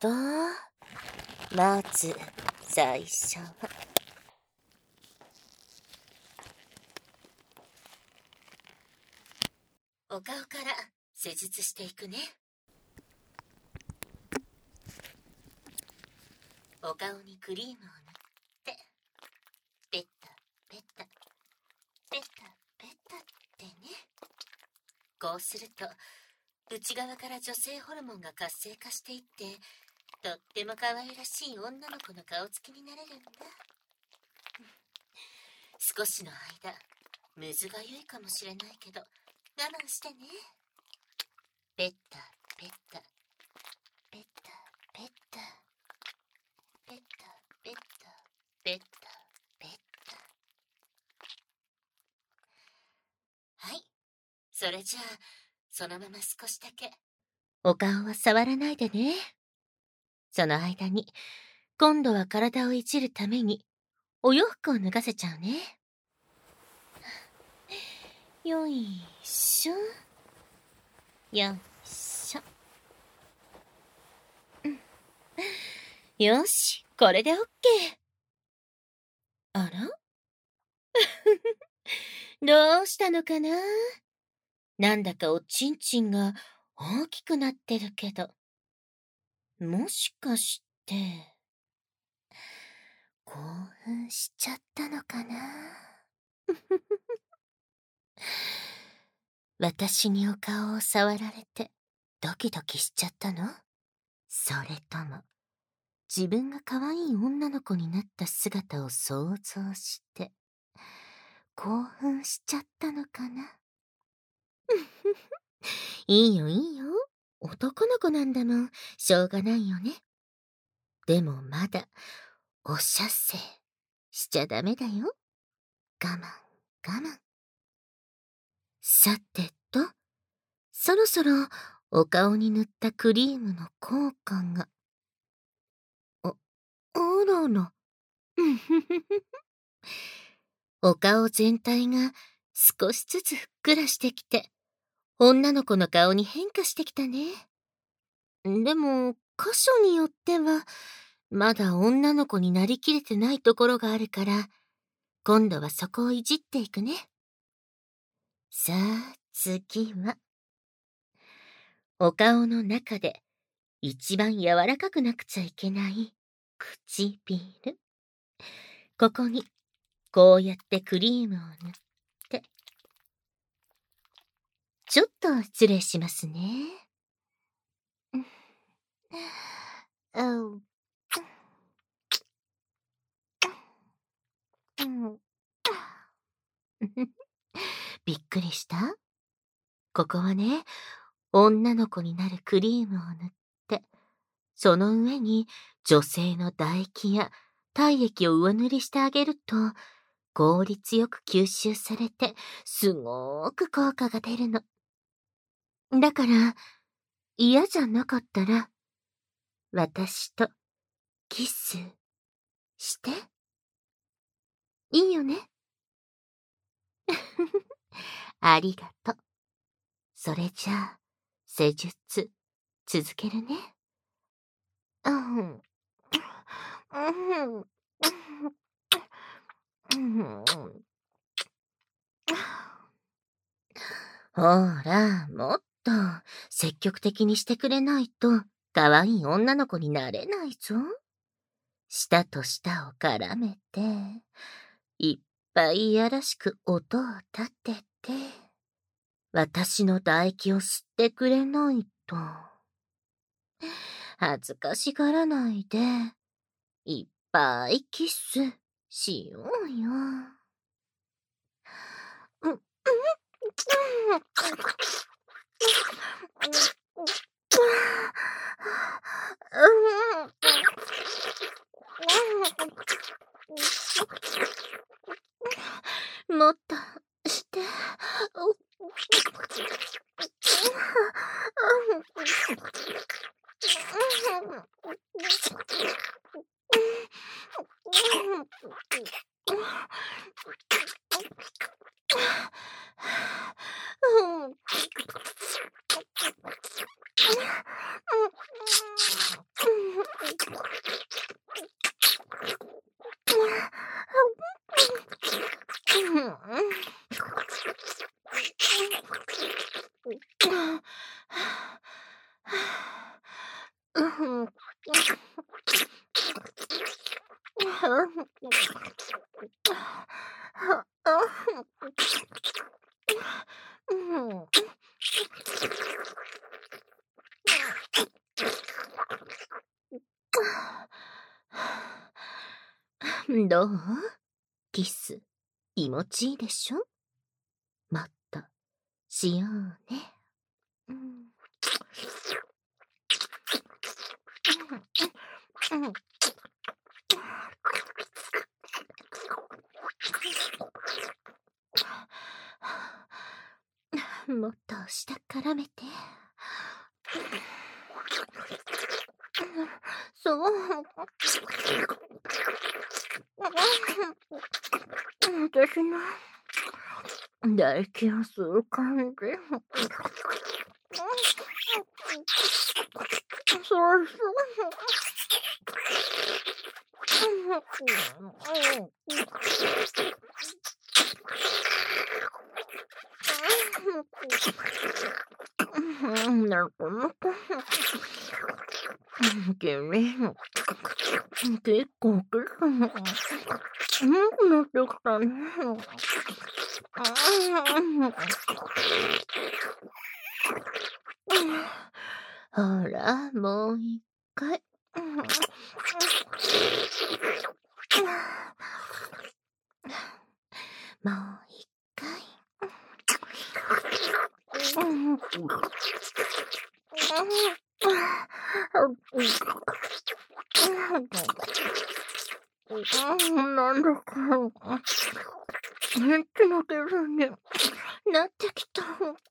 まず最初はお顔から施術していくね。お顔にクリームを塗ってペッタペッタペッタペッタってね。こうすると内側から女性ホルモンが活性化していってとっても可愛らしい女の子の顔つきになれるんだ。少しの間むずがゆいかもしれないけど我慢してね。ペッタペッタペッタペッタペッタペッタペッタペッタ。はい、それじゃあそのまま少しだけお顔は触らないでね。その間に今度は体をいじるためにお洋服を脱がせちゃうね。よいしょよいしょ。よし、これでオッケー。あらどうしたのかな。なんだかおちんちんが大きくなってるけど、もしかして興奮しちゃったのかな。私にお顔を触られてドキドキしちゃったの？それとも自分が可愛い女の子になった姿を想像して興奮しちゃったのかな。いいよいいよ、男の子なんだもん、しょうがないよね。でもまだおしゃせしちゃダメだよ。我慢我慢。さてと、そろそろお顔に塗ったクリームの効果が。あらら。お顔全体が少しずつふっくらしてきて、女の子の顔に変化してきたね。でも、箇所によっては、まだ女の子になりきれてないところがあるから、今度はそこをいじっていくね。さあ、次は。お顔の中で一番柔らかくなくちゃいけない唇。ここに、こうやってクリームを塗って。ちょっと失礼しますね。びっくりした？ここはね、女の子になるクリームを塗って、その上に女性の唾液や体液を上塗りしてあげると、効率よく吸収されて、すごーく効果が出るの。だから、嫌じゃなかったら、私とキスして。いいよね？ありがとう。それじゃあ、施術、続けるね。ほら、もっと積極的にしてくれないと、可愛い女の子になれないぞ。舌と舌を絡めて、いっぱいいやらしく音を立てて、私の唾液を吸ってくれないと。恥ずかしがらないで、いっぱいキスしようよ。もっとして。 どう？キス、気持ちいいでしょ？もっと、しようね。もっと下絡めて。そう。私の唾液を吸う感じ。そうそう。なんか君、結構キスもうまくなってきたね。ほら、もう一回。もう一回。なんだか、エッチな気分になってきた。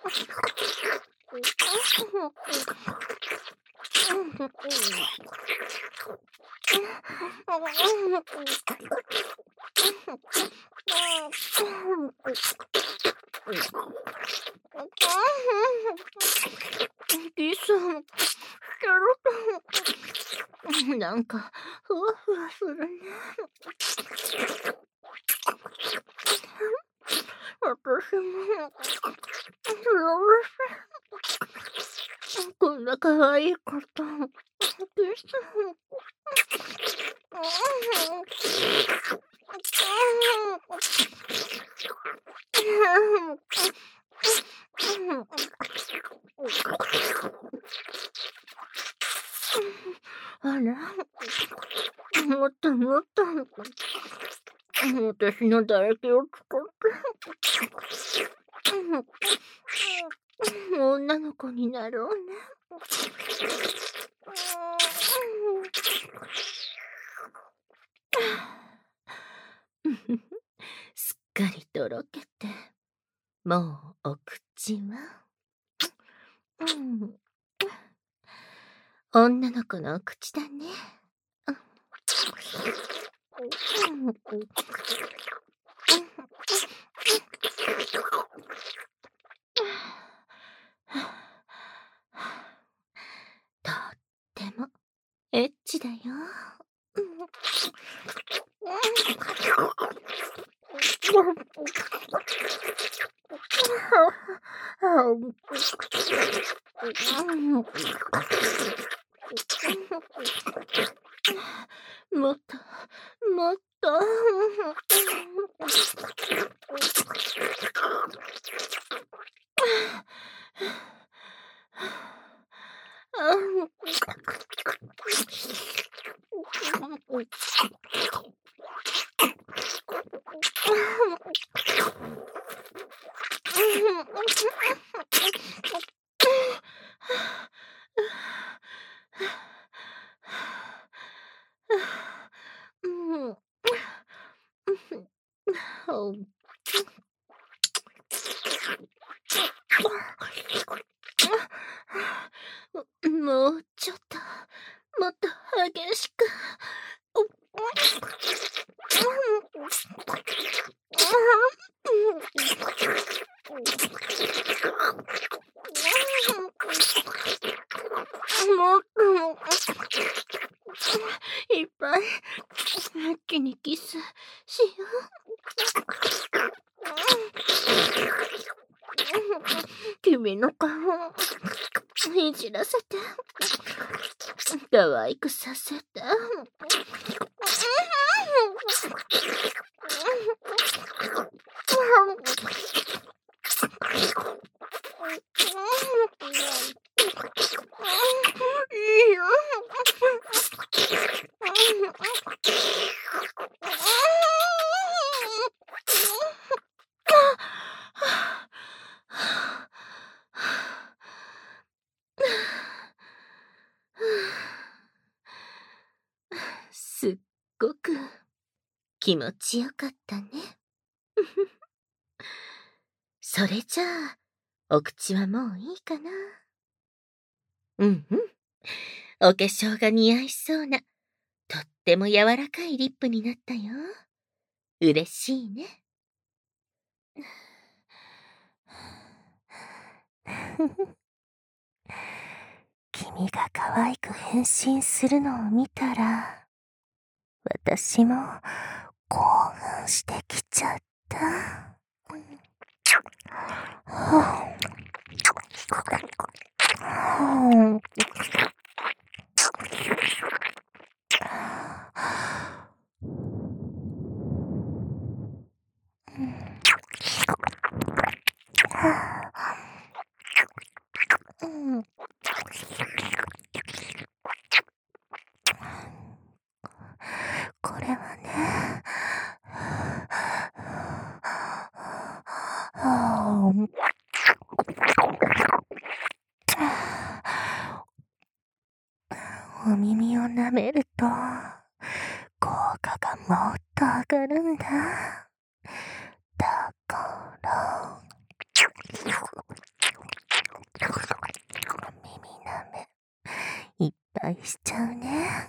キスしてると、なんか、ふわふわするね。私も、こんな可愛いこと、キス。あら、もっともっと、私の唾液を使って、女の子になろうね。すっかりとろけて、もうお口は、女の子のお口だね。とってもエッチだよ。もっと、もっと。もうちょっと、もっと激しく。もっと。 いっぱい、一気にキスしよう。君の顔、いじらせて。可愛くさせて。いいよ。すっごく気持ちよかったね。それじゃあ、お口はもういいかな。うんうん。お化粧が似合いそうな、とっても柔らかいリップになったよ。嬉しいね。君が可愛く変身するのを見たら、私も興奮してきちゃった。これはね、お耳を舐めると、効果がもっと上がるんだ。だから、耳舐め、いっぱいしちゃうね。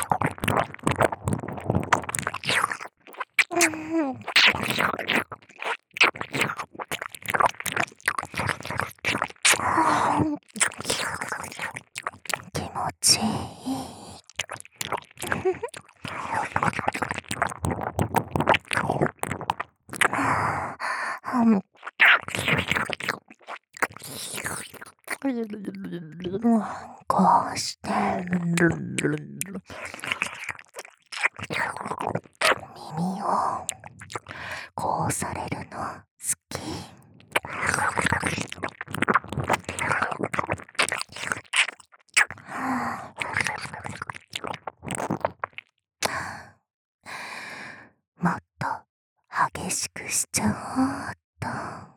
気持ちいい。こうして耳をこうされるの好き。もっと激しくしちゃおうっと。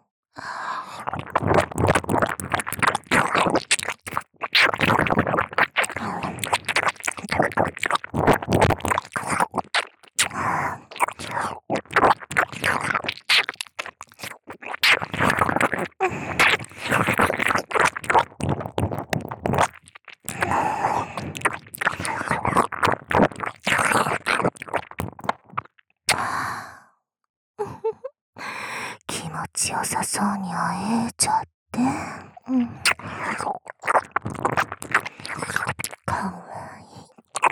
気持ちよさそうに会えちゃって、かわいい。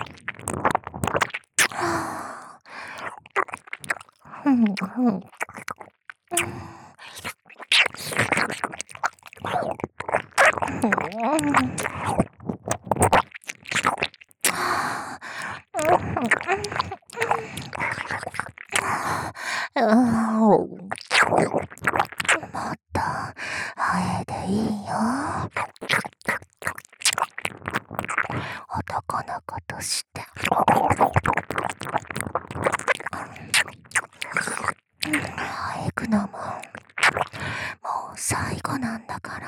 もっと会えでいいよ。男の子として。会えくのも、もう最後なんだから。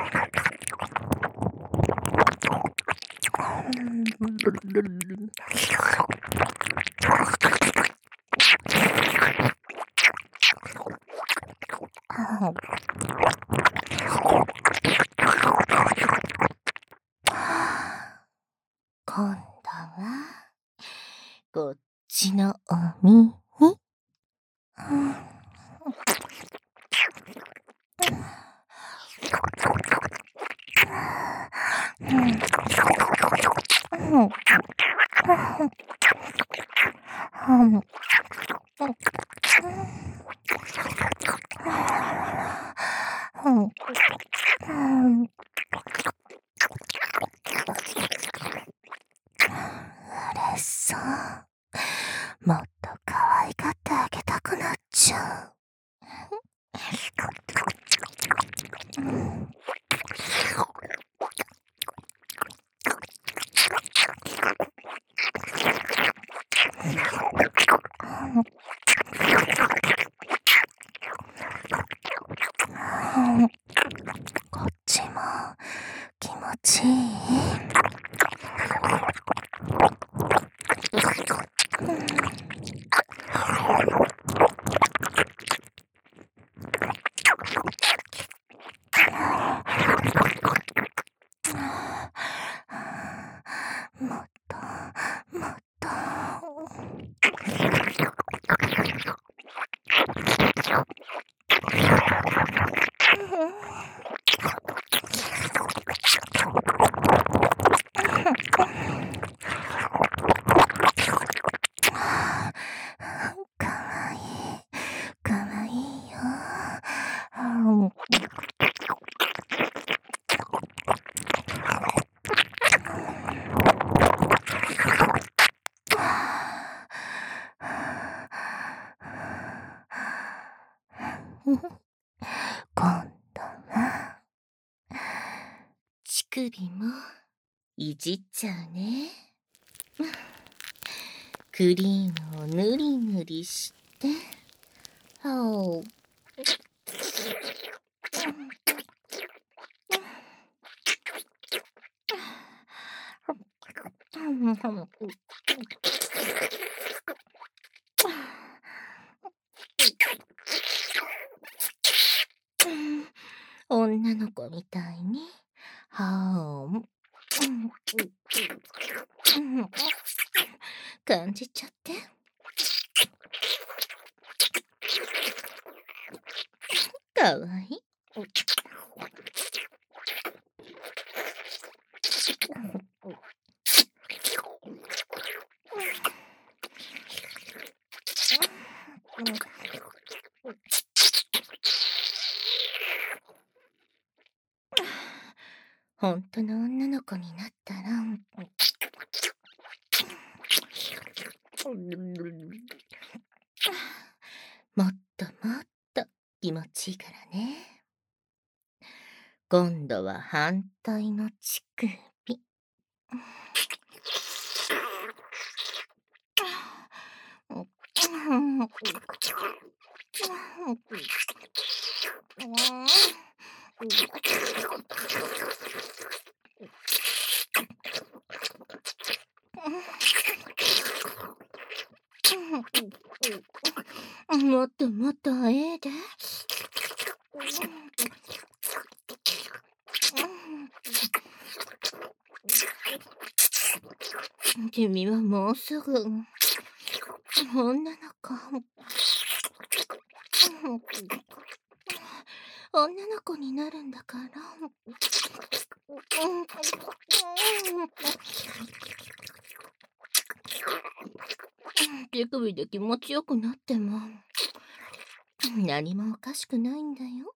今度は、こっちのお耳。 嬉しそう。もっと可愛がってあげたくなっちゃう。こっちも気持ちいい。もっともっと。かわいいかわいいよ。今度は乳首もいじっちゃうね。クリームをぬりぬりして、ほう。女の子みたいに、はー感じちゃって。かわいい。本当の女の子になったら、もっともっと気持ちいいからね。今度は反対の乳首。もっともっとええで。君はもうすぐ女の子。女の子になるんだから。手首で気持ちよくなっても何もおかしくないんだよ。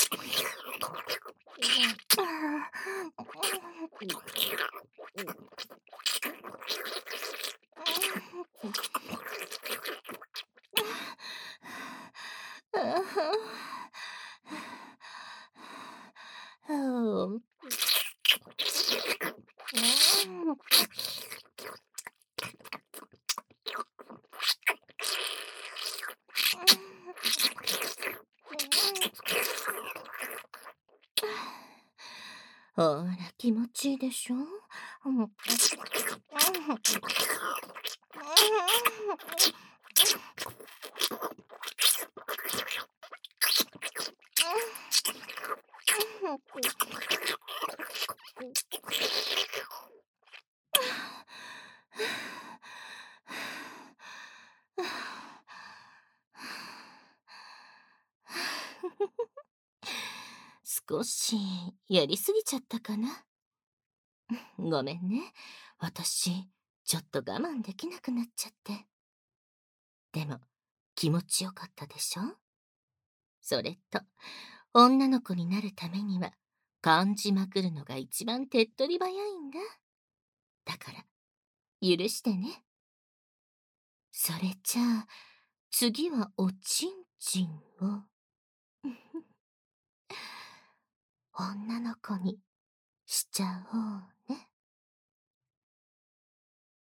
ほら気持ちいいでしょ。少しやりすぎちゃったかな。ごめんね。私、ちょっと我慢できなくなっちゃって。でも、気持ちよかったでしょ。それと、女の子になるためには、 感じまくるのが一番手っ取り早いんだ。だから、許してね。それじゃあ、次はおちんちんを、女の子にしちゃおう